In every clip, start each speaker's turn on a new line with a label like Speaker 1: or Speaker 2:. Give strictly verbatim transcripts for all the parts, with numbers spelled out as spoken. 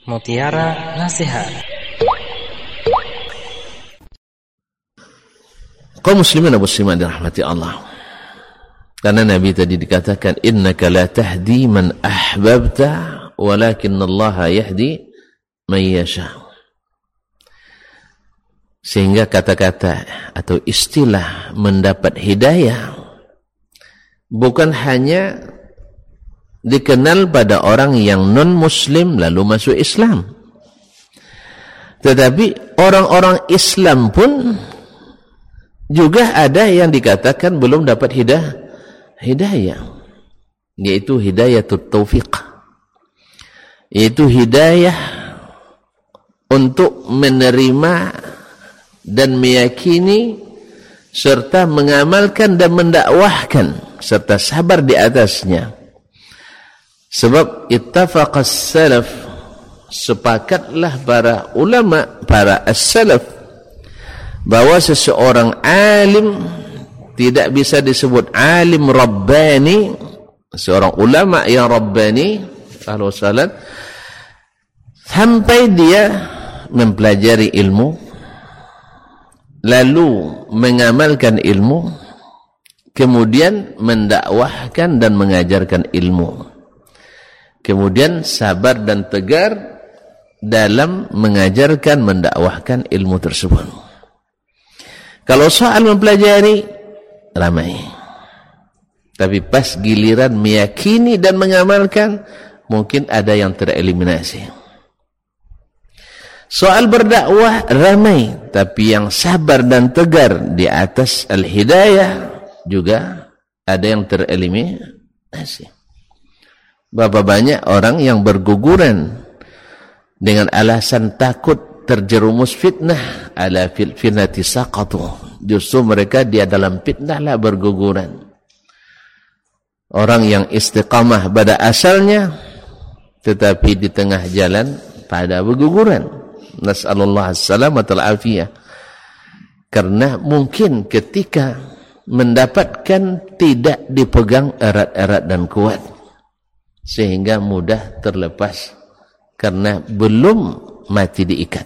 Speaker 1: Mutiara Nasihat.
Speaker 2: Kaum muslimin dan muslimat dirahmati Allah. Karena Nabi tadi dikatakan innaka la tahdi man ahbabta walakinnallaha yahdi man yasha. Sehingga kata-kata atau istilah mendapat hidayah bukan hanya dikenal pada orang yang non-muslim lalu masuk Islam, tetapi orang-orang Islam pun juga ada yang dikatakan belum dapat hidayah, hidayah yaitu hidayatul taufiq, yaitu hidayah untuk menerima dan meyakini serta mengamalkan dan mendakwahkan serta sabar di atasnya. Sebab ittafaqas salaf, sepakatlah para ulama, para as-salaf, bahwa seseorang alim tidak bisa disebut alim rabbani, seorang ulama yang rabbani ahlu salat, sampai dia mempelajari ilmu lalu mengamalkan ilmu kemudian mendakwahkan dan mengajarkan ilmu, kemudian sabar dan tegar dalam mengajarkan, mendakwahkan ilmu tersebut. Kalau soal mempelajari, ramai. Tapi pas giliran meyakini dan mengamalkan, mungkin ada yang tereliminasi. Soal berdakwah, ramai. Tapi yang sabar dan tegar di atas al-hidayah, juga ada yang tereliminasi. Berapa banyak orang yang berguguran dengan alasan takut terjerumus fitnah, ala fitnati saqatu, justru mereka dia dalam fitnah lah berguguran. Orang yang istiqamah pada asalnya tetapi di tengah jalan pada berguguran, nas'alullah as-salamatul afiyah, karena mungkin ketika mendapatkan tidak dipegang erat-erat dan kuat sehingga mudah terlepas karena belum mati diikat.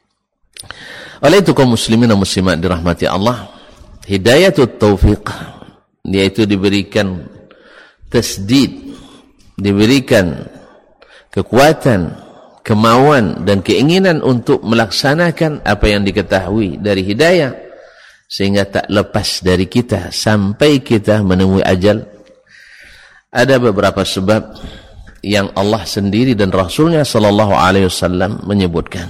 Speaker 2: Oleh itu kaum muslimin dan muslimat dirahmati Allah, hidayatul taufiq, yaitu diberikan tasdid, diberikan kekuatan, kemauan dan keinginan untuk melaksanakan apa yang diketahui dari hidayah sehingga tak lepas dari kita sampai kita menemui ajal. Ada beberapa sebab yang Allah sendiri dan Rasulnya sallallahu alaihi wasallam menyebutkan.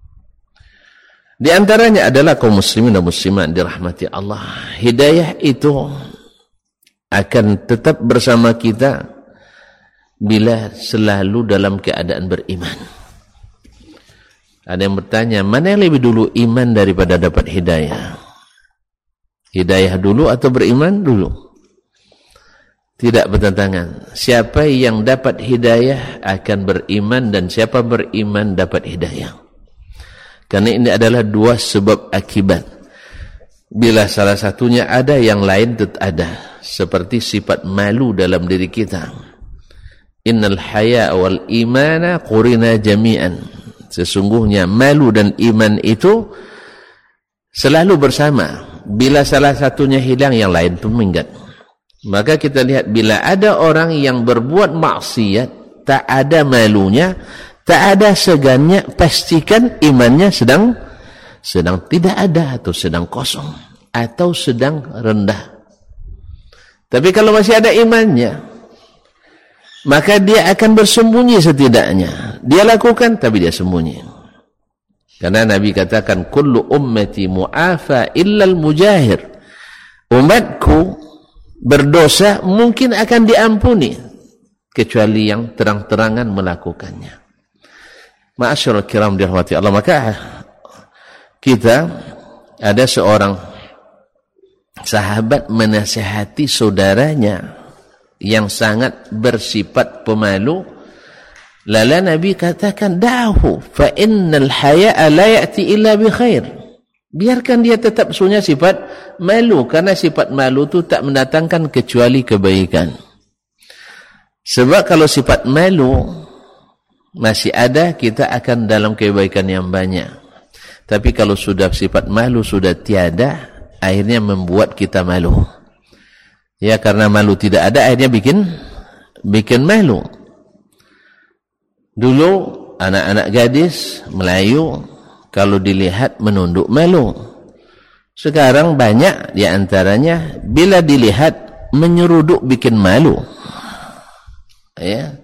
Speaker 2: Di antaranya adalah kaum muslimin dan muslimat dirahmati Allah, hidayah itu akan tetap bersama kita bila selalu dalam keadaan beriman. Ada yang bertanya, mana yang lebih dulu, iman daripada dapat hidayah? Hidayah dulu atau beriman dulu? Tidak bertentangan. Siapa yang dapat hidayah akan beriman, dan siapa beriman dapat hidayah. Karena ini adalah dua sebab akibat. Bila salah satunya ada, yang lain tetap ada. Seperti sifat malu dalam diri kita. Innal haya wal imana qurina jami'an. Sesungguhnya malu dan iman itu selalu bersama. Bila salah satunya hilang, yang lain pun minggat. Maka kita lihat bila ada orang yang berbuat maksiat, tak ada malunya, tak ada segannya, pastikan imannya sedang sedang tidak ada, atau sedang kosong, atau sedang rendah. Tapi kalau masih ada imannya, maka dia akan bersembunyi setidaknya. Dia lakukan tapi dia sembunyi. Karena Nabi katakan kullu ummati mu'afa illal mujahir. Umatku berdosa mungkin akan diampuni kecuali yang terang-terangan melakukannya. Ma'asyiral kiram dirahmati Allah, maka kita ada seorang sahabat menasihati saudaranya yang sangat bersifat pemalu. Lala Nabi katakan, da'hu fa innal haya'a la ya'ti illa bi khair. Biarkan dia tetap punya sifat malu, karena sifat malu itu tak mendatangkan kecuali kebaikan. Sebab kalau sifat malu masih ada, kita akan dalam kebaikan yang banyak. Tapi kalau sudah sifat malu sudah tiada, akhirnya membuat kita malu. Ya, karena malu tidak ada, akhirnya bikin bikin malu. Dulu anak-anak gadis Melayu kalau dilihat menunduk malu. Sekarang banyak di antaranya bila dilihat menyeruduk bikin malu. Ya.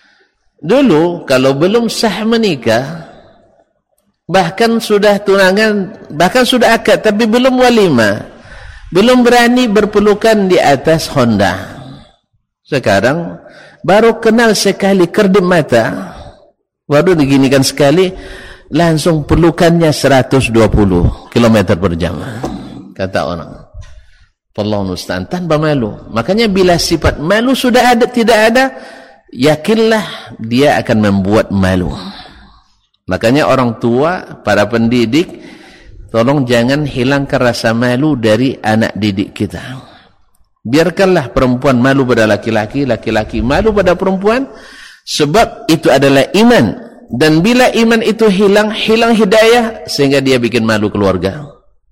Speaker 2: Dulu kalau belum sah menikah, bahkan sudah tunangan, bahkan sudah akad tapi belum walimah, belum berani berpelukan di atas Honda. Sekarang baru kenal sekali kedip mata, baru diginikan sekali, langsung pelukannya seratus dua puluh kilometer per jam, kata orang. Wallahu musta'an, tanpa malu. Makanya bila sifat malu sudah ada, tidak ada, yakinlah dia akan membuat malu. Makanya orang tua, para pendidik, tolong jangan hilangkan rasa malu dari anak didik kita. Biarkanlah perempuan malu pada laki-laki, laki-laki malu pada perempuan, sebab itu adalah iman. Dan bila iman itu hilang, hilang hidayah, sehingga dia bikin malu keluarga.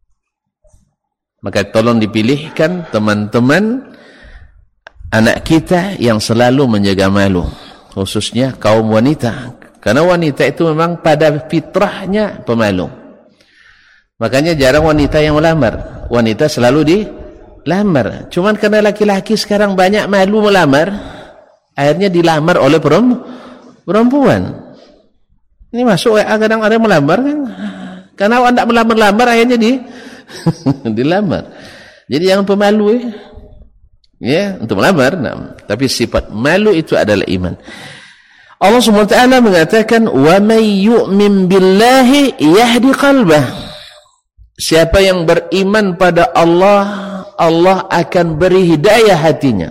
Speaker 2: Maka tolong dipilihkan teman-teman anak kita yang selalu menjaga malu, khususnya kaum wanita, karena wanita itu memang pada fitrahnya pemalu. Makanya jarang wanita yang melamar, wanita selalu dilamar. Cuman karena laki-laki sekarang banyak malu melamar, akhirnya dilamar oleh perempuan. Ini masuk kadang ada yang melamar kan, karena awak tidak melamar-lamar akhirnya di dilamar. Jadi jangan pemalu ya. Ya, untuk melamar, nah. Tapi sifat malu itu adalah iman. Allah subhanahu wa taala mengatakan, "Wa may yu'min billahi yahdi qalbah." Siapa yang beriman pada Allah, Allah akan beri hidayah hatinya.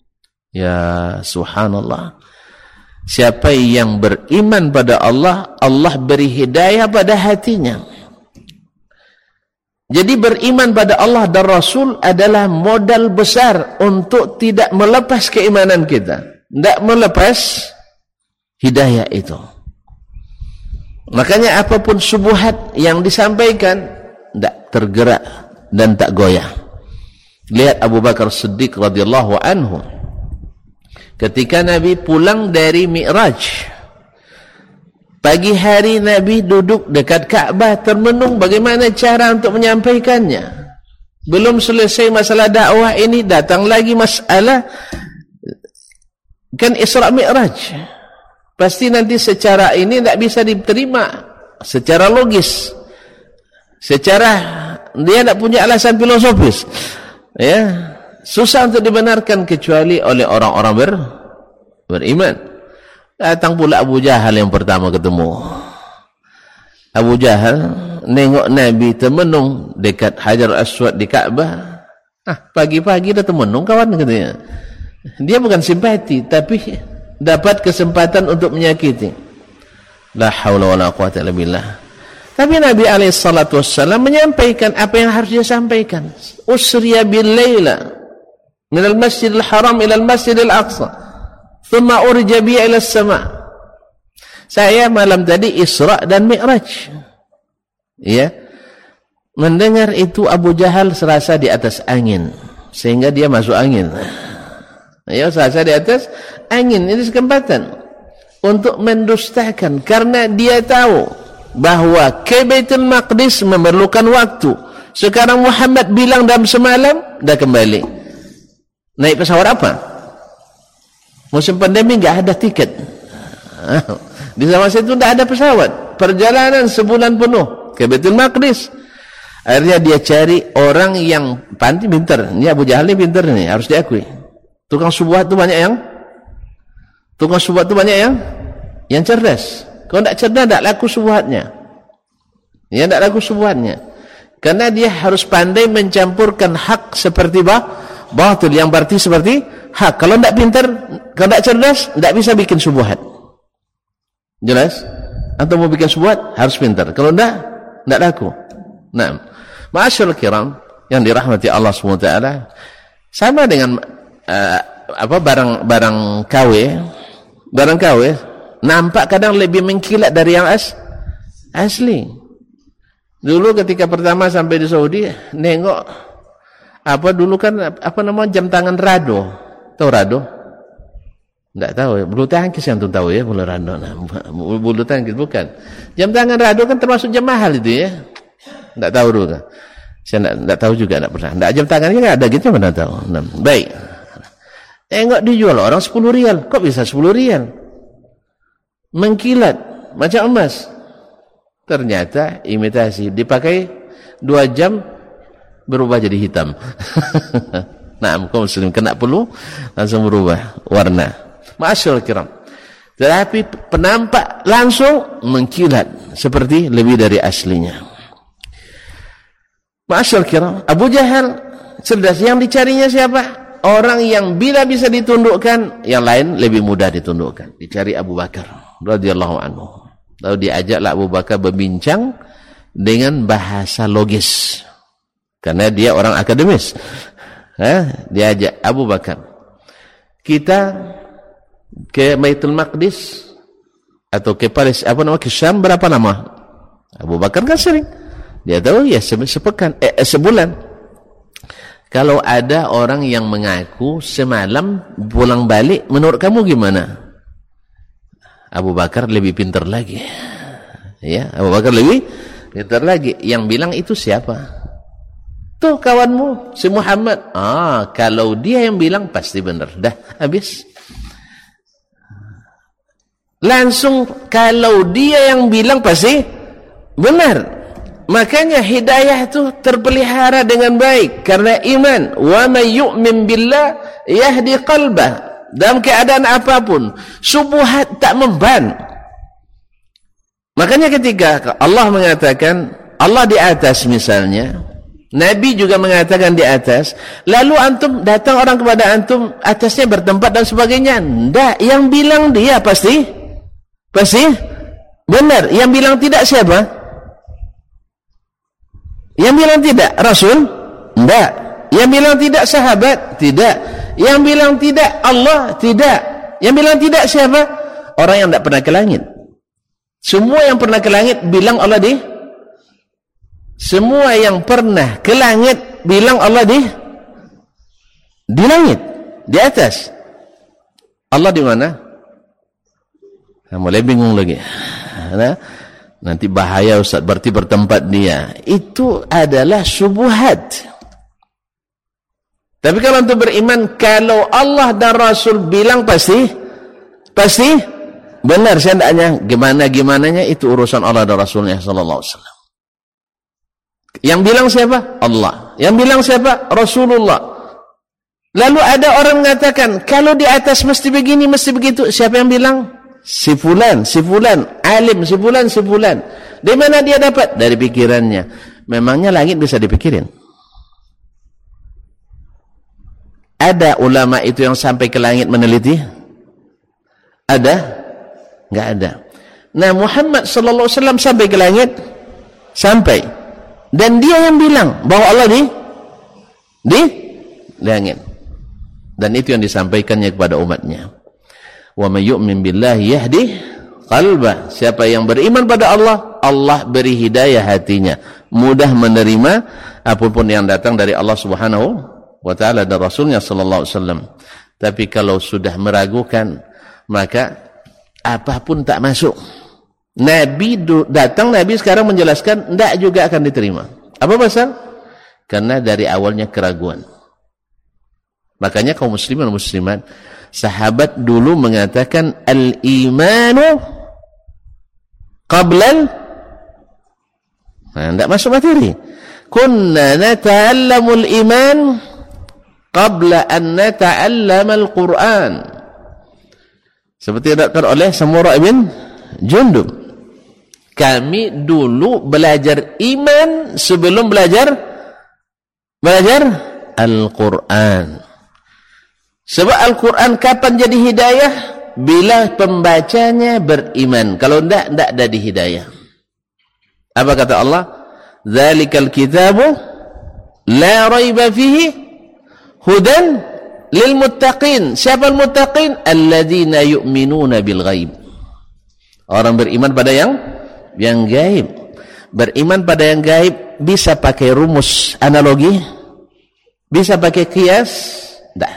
Speaker 2: Ya subhanallah. Siapa yang beriman pada Allah, Allah beri hidayah pada hatinya. Jadi beriman pada Allah dan Rasul adalah modal besar untuk tidak melepas keimanan kita, tidak melepas hidayah itu. Makanya apapun syubhat yang disampaikan, tidak tergerak dan tak goyah. Lihat Abu Bakar Siddiq radhiyallahu anhu, ketika Nabi pulang dari Mi'raj, pagi hari Nabi duduk dekat Ka'bah termenung bagaimana cara untuk menyampaikannya. Belum selesai masalah dakwah ini, datang lagi masalah kan Isra Mi'raj. Pasti nanti secara ini tidak bisa diterima secara logis, secara dia tidak punya alasan filosofis, ya, susah untuk dibenarkan kecuali oleh orang-orang ber, beriman. Datang pula Abu Jahal yang pertama ketemu. Abu Jahal nengok Nabi termenung dekat Hajar Aswad di Ka'bah. Ah, pagi-pagi dah termenung kawan katanya. Dia bukan simpati, tapi dapat kesempatan untuk menyakiti. La haula wala quwwata illa billah. Tapi Nabi alaihi salatu wassalam menyampaikan apa yang harus dia sampaikan. Usriya bil laila min al-Masjidil Haram ila al-Masjidil Aqsa. Thumma urja biya ila as-sama'. Saya malam tadi Isra dan Mi'raj. Ya. Mendengar itu Abu Jahal serasa di atas angin, sehingga dia masuk angin. Ya, serasa di atas angin. Ini kesempatan untuk mendustakan, karena dia tahu bahwa ke Baitul Maqdis memerlukan waktu. Sekarang Muhammad bilang dalam semalam dah kembali. Naik pesawat apa? Musim pandemi enggak ada tiket. Di zaman itu tidak ada pesawat. Perjalanan sebulan penuh ke Baitul Maqdis. Akhirnya dia cari orang yang pandai, pintar. Ini Abu Jahal ini pintar nih, harus diakui. Tukang syubhat itu banyak yang Tukang syubhat itu banyak yang yang cerdas. Kalau tidak cerdas, tidak laku syubhatnya. Ya, tidak laku syubhatnya. Karena dia harus pandai mencampurkan hak seperti bah, batil, yang berarti seperti hak. Kalau tidak pintar, kalau tidak cerdas, tidak bisa bikin syubhat. Jelas? Atau mau bikin syubhat harus pintar. Kalau tidak, tidak laku. Nah, ma'asyarul kiram yang dirahmati Allah subhanahu wa taala, sama dengan uh, apa barang barang K W, barang K W nampak kadang lebih mengkilat dari yang as asli. Dulu ketika pertama sampai di Saudi, nengok apa dulu kan apa namanya jam tangan rado. Tahu rado? Enggak tahu ya. Bulu tangkis yang tuh tahu ya, bulu rado. Nah, bulu tangkis bukan. Jam tangan rado kan termasuk jam mahal itu ya. Enggak tahu dulu kan. Saya enggak, enggak tahu juga, enggak pernah. Enggak, jam tangannya enggak ada gitu, mana tahu. Nah, baik. Enggak dijual orang sepuluh rial. Kok bisa sepuluh rial? Mengkilat macam emas. Ternyata imitasi. Dipakai dua jam berubah jadi hitam. Nah, kaum muslim kena pelu langsung berubah warna. Ma'asyarul kiram. Tetapi penampak langsung mengkilat seperti lebih dari aslinya. Ma'asyarul kiram, Abu Jahal cerdas. Yang dicarinya siapa? Orang yang bila bisa ditundukkan, yang lain lebih mudah ditundukkan. Dicari Abu Bakar radhiyallahu anhu. Lalu diajaklah Abu Bakar berbincang dengan bahasa logis. Karena dia orang akademis. Ha? Diajak Abu Bakar. Kita ke Baitul Maqdis atau ke Paris, apa nama, ke Syam berapa lama? Abu Bakar kan sering. Dia tahu ya sepekan, eh, sebulan. Kalau ada orang yang mengaku semalam pulang balik, menurut kamu gimana? Abu Bakar lebih pintar lagi. Ya, Abu Bakar lebih pintar lagi. Yang bilang itu siapa? Tuh kawanmu, si Muhammad. Ah, kalau dia yang bilang pasti benar. Dah, habis. Langsung kalau dia yang bilang pasti benar. Makanya hidayah itu terpelihara dengan baik karena iman. Wa may yu'min billah yahdi qalbah. Dalam keadaan apapun, syubhat tak memban. Makanya ketika Allah mengatakan Allah di atas misalnya, Nabi juga mengatakan di atas, lalu antum datang orang kepada antum atasnya bertempat dan sebagainya. Enggak, yang bilang dia pasti pasti benar. Yang bilang tidak siapa? Yang bilang tidak Rasul? Enggak. Yang bilang tidak sahabat? Tidak. Yang bilang tidak Allah? Tidak. Yang bilang tidak siapa? Orang yang tidak pernah ke langit. Semua yang pernah ke langit bilang Allah di Semua yang pernah ke langit bilang Allah di di langit, di atas. Allah di mana? Nah, mulai bingung lagi. Nah, nanti bahaya Ustaz, berarti bertempat dia. Itu adalah syubhat. Tapi kalau untuk beriman, kalau Allah dan Rasul bilang pasti pasti benar. Saya tidak tanya gimana-gimananya, itu urusan Allah dan Rasulnya sallallahu alaihi wasallam. Yang bilang siapa? Allah. Yang bilang siapa? Rasulullah. Lalu ada orang mengatakan, kalau di atas mesti begini, mesti begitu. Siapa yang bilang? Si fulan, si fulan, alim, si fulan, si fulan. Dari mana dia dapat? Dari pikirannya. Memangnya langit bisa dipikirin? Ada ulama itu yang sampai ke langit meneliti? Ada? Enggak ada. Nah, Muhammad sallallahu alaihi wasallam sampai ke langit? Sampai. Dan dia yang bilang bahwa Allah di di langit. Dan itu yang disampaikannya kepada umatnya. Wa may yu'min billahi yahdi qalbah. Siapa yang beriman pada Allah, Allah beri hidayah hatinya, mudah menerima apapun yang datang dari Allah Subhanahu wa taala dan Rasulnya sallallahu alaihi wasallam. Tapi kalau sudah meragukan, maka apapun tak masuk. Nabi datang, Nabi sekarang menjelaskan, tidak juga akan diterima. Apa pasal? Karena dari awalnya keraguan. Makanya kaum muslimin dan muslimat, sahabat dulu mengatakan al-imanu qablal, nah, tidak masuk materi. Kunna nata'allamul iman qabla an nata'allamal Qur'an. Seperti dikatakan oleh Samurah bin Jundub. Kami dulu belajar iman sebelum belajar belajar Al-Quran. Sebab Al-Quran kapan jadi hidayah? Bila pembacanya beriman. Kalau tidak, tidak ada hidayah. Apa kata Allah? Dzalikal kitabu la raiba fihi hudan lil muttaqin. Siapa al-muttaqin? Alladzina yu'minuna bil ghaib. Orang beriman pada yang yang gaib. Beriman pada yang gaib bisa pakai rumus analogi, bisa pakai kias, tidak.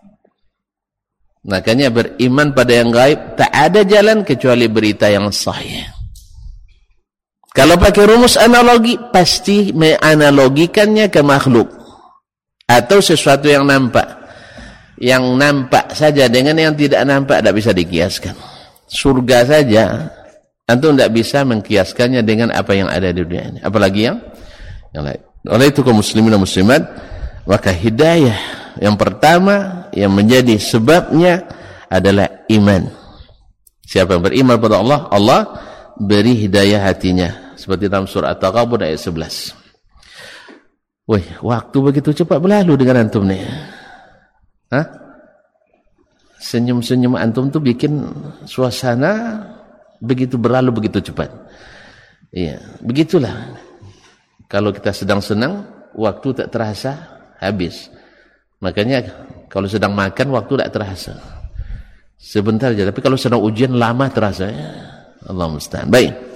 Speaker 2: Makanya beriman pada yang gaib tak ada jalan kecuali berita yang sahih. Kalau pakai rumus analogi pasti menganalogikannya ke makhluk atau sesuatu yang nampak. Yang nampak saja dengan yang tidak nampak tidak bisa dikiaskan. Surga saja antum tidak bisa mengkiaskannya dengan apa yang ada di dunia ini, apalagi yang yang lain. Oleh itu kaum muslimin dan muslimat, maka hidayah yang pertama yang menjadi sebabnya adalah iman. Siapa yang beriman pada Allah, Allah beri hidayah hatinya, seperti dalam surah At-Taghabun ayat sebelas. Wih, waktu begitu cepat berlalu dengan antum nih. Hah? Senyum-senyum antum tuh bikin suasana begitu berlalu begitu cepat. Iya, begitulah. Kalau kita sedang senang, waktu tak terasa habis. Makanya kalau sedang makan waktu tak terasa. Sebentar aja, tapi kalau sedang ujian lama terasa. Ya. Allah musta'an. Baik.